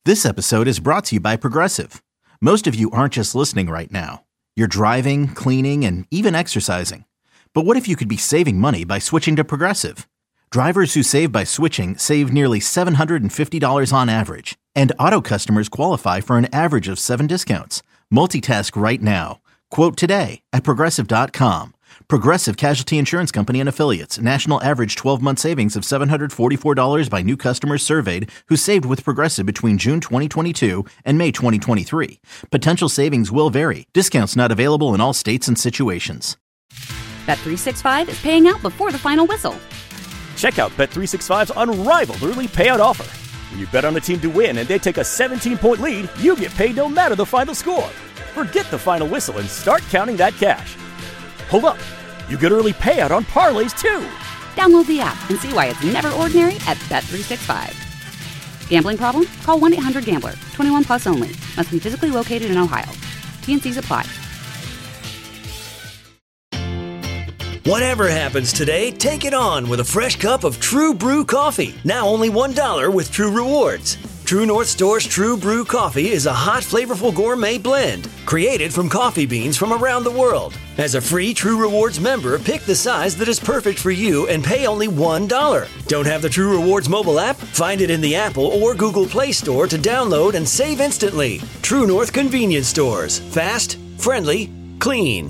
This episode is brought to you by Progressive. Most of you aren't just listening right now. You're driving, cleaning, and even exercising. But what if you could be saving money by switching to Progressive? Drivers who save by switching save nearly $750 on average. And auto customers qualify for an average of 7 discounts. Multitask right now. Quote today at Progressive.com. Progressive Casualty Insurance Company and Affiliates. National average 12-month savings of $744 by new customers surveyed who saved with Progressive between June 2022 and May 2023. Potential savings will vary. Discounts not available in all states and situations. Bet365 is paying out before the final whistle. Check out Bet365's unrivaled early payout offer. When you bet on a team to win and they take a 17-point lead, you get paid no matter the final score. Forget the final whistle and start counting that cash. Hold up. You get early payout on parlays, too. Download the app and see why it's never ordinary at Bet365. Gambling problem? Call 1-800-GAMBLER. 21 plus only. Must be physically located in Ohio. T&Cs apply. Whatever happens today, take it on with a fresh cup of True Brew coffee. Now only $1 with True Rewards. True North Store's True Brew coffee is a hot, flavorful gourmet blend created from coffee beans from around the world. As a free True Rewards member, pick the size that is perfect for you and pay only $1. Don't have the True Rewards mobile app? Find it in the Apple or Google Play Store to download and save instantly. True North Convenience Stores. Fast, friendly, clean.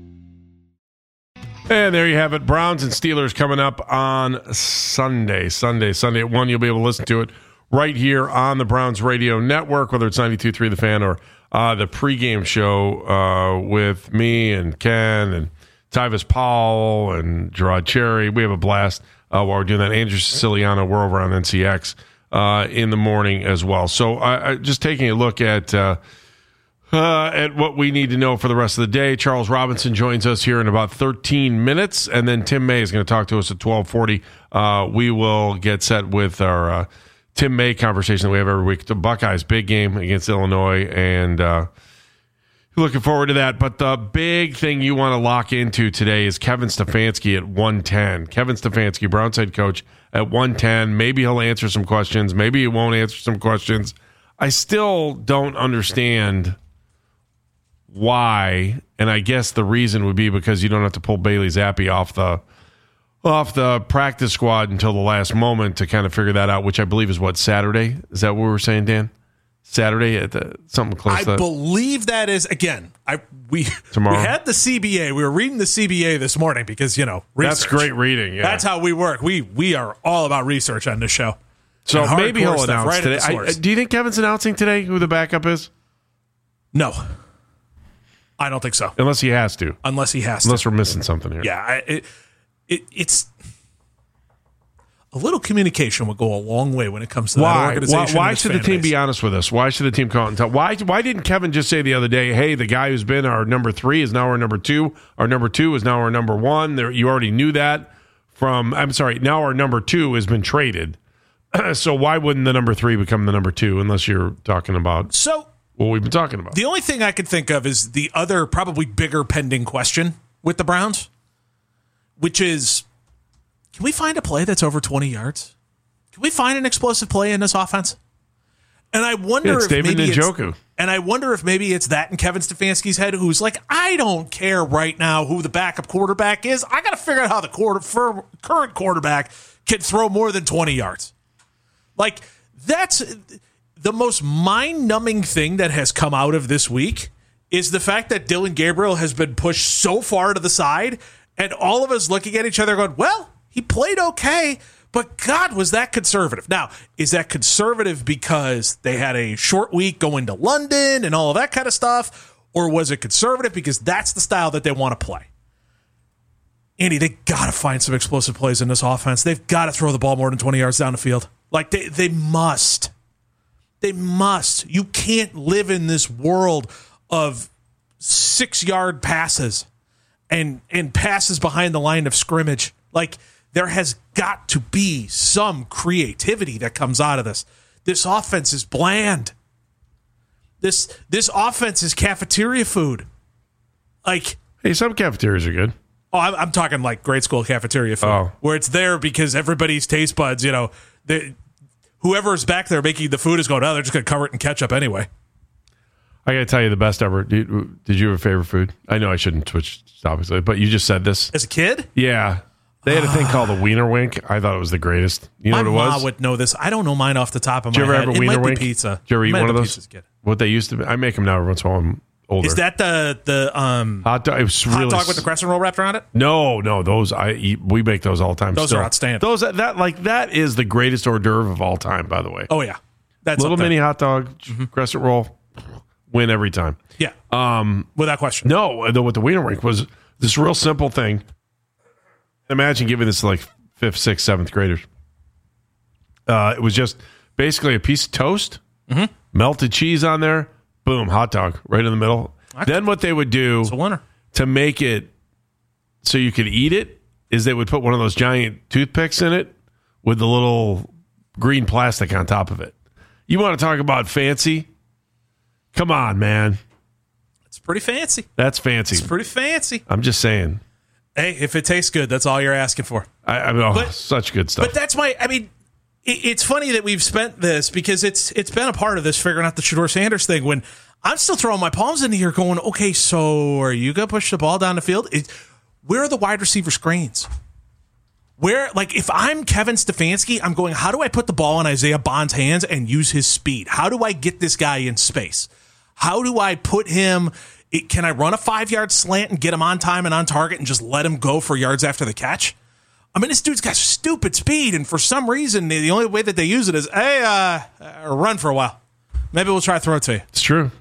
And there you have it. Browns and Steelers coming up on Sunday at 1. You'll be able to listen to it right here on the Browns Radio Network, whether it's 92.3 The Fan or the pregame show with me and Ken and Tyvis Powell and Gerard Cherry. We have a blast while we're doing that. Andrew Siciliano, we're over on NCX in the morning as well. So just taking a look at what we need to know for the rest of the day. Charles Robinson joins us here in about 13 minutes, and then Tim May is going to talk to us at 12:40. We will get set with our Tim May conversation that we have every week. The Buckeyes, big game against Illinois, and looking forward to that. But the big thing you want to lock into today is Kevin Stefanski at 110. Kevin Stefanski, Browns head coach, at 110. Maybe he'll answer some questions. Maybe he won't answer some questions. I still don't understand why, and I guess the reason would be because you don't have to pull Bailey Zappi off the practice squad until the last moment to kind of figure that out, which I believe is what, Saturday? Is that what we were saying, Dan? Saturday at something close to that? I believe that is, again, tomorrow. We had the CBA. We were reading the CBA this morning because, research. That's great reading. Yeah. That's how we work. We are all about research on this show. So maybe he'll announce today. Do you think Kevin's announcing today who the backup is? No. I don't think so. Unless he has to. Unless we're missing something here. Yeah, it's a little communication would go a long way when it comes to that organization. Why should the team be honest with us? Why should the team call it and tell? Why didn't Kevin just say the other day, hey, the guy who's been our number 3 is now our number 2. Our number 2 is now our number 1. You already knew that now our number 2 has been traded. So why wouldn't the number 3 become the number 2 unless you're talking about what we've been talking about? The only thing I could think of is the other probably bigger pending question with the Browns, which is, can we find a play that's over 20 yards? Can we find an explosive play in this offense? And I wonder if David maybe Njoku. And I wonder if maybe it's that in Kevin Stefanski's head, who's like, I don't care right now who the backup quarterback is. I got to figure out how the current quarterback can throw more than 20 yards. Like, that's the most mind-numbing thing that has come out of this week is the fact that Dillon Gabriel has been pushed so far to the side, and all of us looking at each other going, well, he played okay, but God, was that conservative. Now, is that conservative because they had a short week going to London and all of that kind of stuff, or was it conservative because that's the style that they want to play? Andy, they got to find some explosive plays in this offense. They've got to throw the ball more than 20 yards down the field. Like, they must. They must. You can't live in this world of 6-yard passes and passes behind the line of scrimmage. Like, there has got to be some creativity that comes out of this. This offense is bland. This offense is cafeteria food. Like, hey, some cafeterias are good. Oh, I'm talking like grade school cafeteria food, where it's there because everybody's taste buds, whoever's back there making the food is going, oh, they're just going to cover it in ketchup anyway. I got to tell you the best ever. Did you have a favorite food? I know I shouldn't switch topics, but you just said this. As a kid? Yeah. They had a thing called the Wiener Wink. I thought it was the greatest. You know what it was? My mom would know this. I don't know mine off the top of my head. Did you ever have a Wiener Wink? Pizza. Did you ever eat one of those? What they used to be. I make them now every once in a while. I'm older. Is that the hot dog? It was hot really dog with the crescent roll wrapped around it? No, those I eat. We make those all the time. Those still. are outstanding. Those that is the greatest hors d'oeuvre of all time. By the way. Oh yeah, that's little mini hot dog, crescent roll, win every time. Yeah, without question. No, with the Wiener Wink was this real simple thing. Imagine giving this to like 5th, 6th, 7th graders. It was just basically a piece of toast, melted cheese on there, boom, hot dog right in the middle. Then what they would do to make it so you could eat it is they would put one of those giant toothpicks in it with the little green plastic on top of it. You want to talk about fancy? Come on, man. It's pretty fancy. That's fancy. It's pretty fancy. I'm just saying. Hey, if it tastes good, that's all you're asking for. I mean, such good stuff. But that's why, I mean, it's funny that we've spent this because it's been a part of this figuring out the Shedeur Sanders thing when I'm still throwing my palms into here going, okay, so are you going to push the ball down the field? Where are the wide receiver screens? Where, like, if I'm Kevin Stefanski, I'm going, how do I put the ball in Isaiah Bond's hands and use his speed? How do I get this guy in space? How do I put him... Can I run a 5-yard slant and get him on time and on target and just let him go for yards after the catch? I mean, this dude's got stupid speed, and for some reason, the only way that they use it is, hey, run for a while. Maybe we'll try to throw it to you. It's true.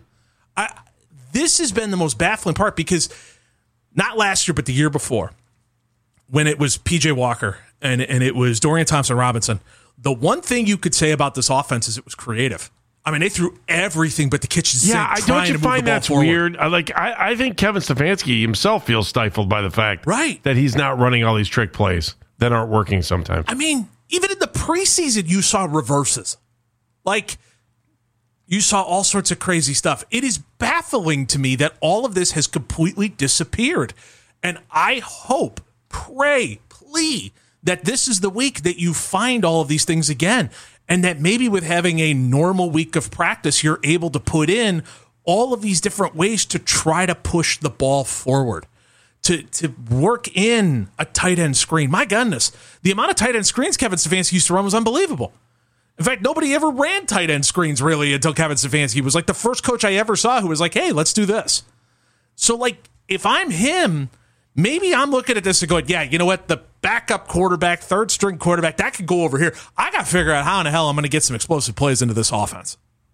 This has been the most baffling part because not last year, but the year before, when it was P.J. Walker and it was Dorian Thompson-Robinson, the one thing you could say about this offense is it was creative. I mean, they threw everything but the kitchen sink. Yeah, don't you find that's weird? I think Kevin Stefanski himself feels stifled by the fact that he's not running all these trick plays that aren't working sometimes. I mean, even in the preseason, you saw reverses. Like, you saw all sorts of crazy stuff. It is baffling to me that all of this has completely disappeared. And I hope, pray, plea that this is the week that you find all of these things again. And that maybe with having a normal week of practice, you're able to put in all of these different ways to try to push the ball forward, to work in a tight end screen. My goodness, the amount of tight end screens Kevin Stefanski used to run was unbelievable. In fact, nobody ever ran tight end screens really until Kevin Stefanski was like the first coach I ever saw who was like, hey, let's do this. So, like, if I'm him, maybe I'm looking at this and going, yeah, you know what? The backup quarterback, third string quarterback, that could go over here. I got to figure out how in the hell I'm going to get some explosive plays into this offense.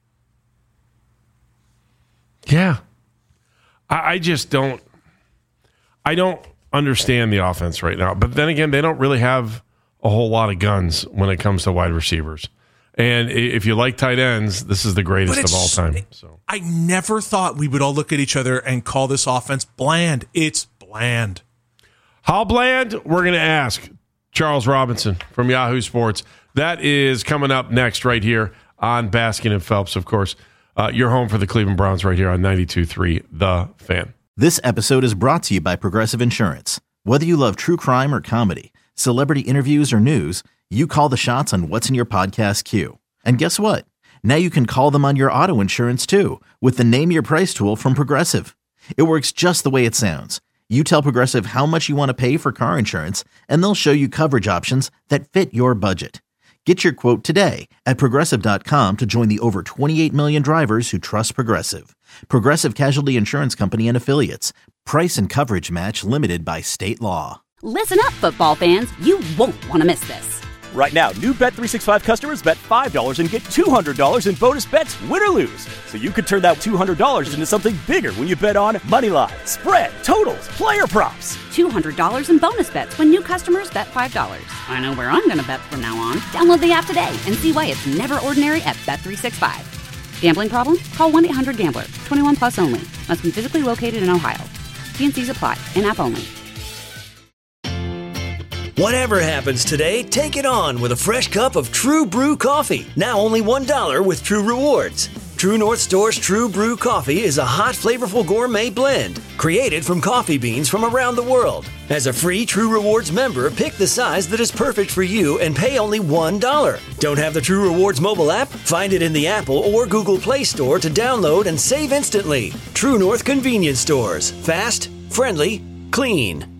Yeah. I just don't. I don't understand the offense right now. But then again, they don't really have a whole lot of guns when it comes to wide receivers. And if you like tight ends, this is the greatest of all time. So I never thought we would all look at each other and call this offense bland. It's bland. How bland? We're going to ask Charles Robinson from Yahoo Sports. That is coming up next right here on Baskin and Phelps, of course. Your home for the Cleveland Browns right here on 92.3 The Fan. This episode is brought to you by Progressive Insurance. Whether you love true crime or comedy, celebrity interviews or news, you call the shots on what's in your podcast queue. And guess what? Now you can call them on your auto insurance too with the Name Your Price tool from Progressive. It works just the way it sounds. You tell Progressive how much you want to pay for car insurance, and they'll show you coverage options that fit your budget. Get your quote today at Progressive.com to join the over 28 million drivers who trust Progressive. Progressive Casualty Insurance Company and Affiliates. Price and coverage match limited by state law. Listen up, football fans. You won't want to miss this. Right now, new Bet365 customers bet $5 and get $200 in bonus bets, win or lose. So you could turn that $200 into something bigger when you bet on moneyline, spread, totals, player props. $200 in bonus bets when new customers bet $5. I know where I'm going to bet from now on. Download the app today and see why it's never ordinary at Bet365. Gambling problem? Call 1-800-GAMBLER. 21 plus only. Must be physically located in Ohio. T&Cs apply. In-app only. Whatever happens today, take it on with a fresh cup of True Brew coffee. Now only $1 with True Rewards. True North Store's True Brew Coffee is a hot, flavorful gourmet blend created from coffee beans from around the world. As a free True Rewards member, pick the size that is perfect for you and pay only $1. Don't have the True Rewards mobile app? Find it in the Apple or Google Play Store to download and save instantly. True North Convenience Stores. Fast, friendly, clean.